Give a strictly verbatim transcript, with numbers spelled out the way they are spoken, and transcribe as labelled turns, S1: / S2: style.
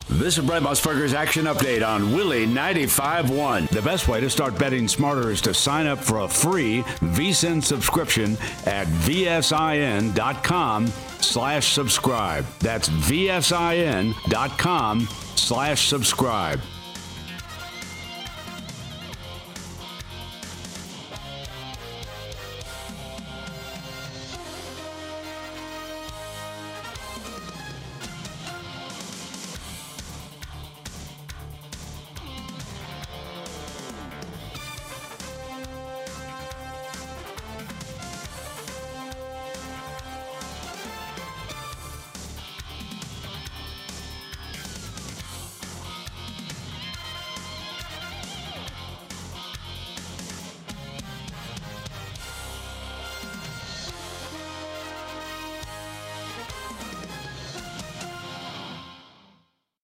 S1: This is Brent Musburger's Action Update on Willie ninety-five point one. The best way to start betting smarter is to sign up for a free V S I N subscription at vsin.com slash subscribe. That's vsin.com slash subscribe.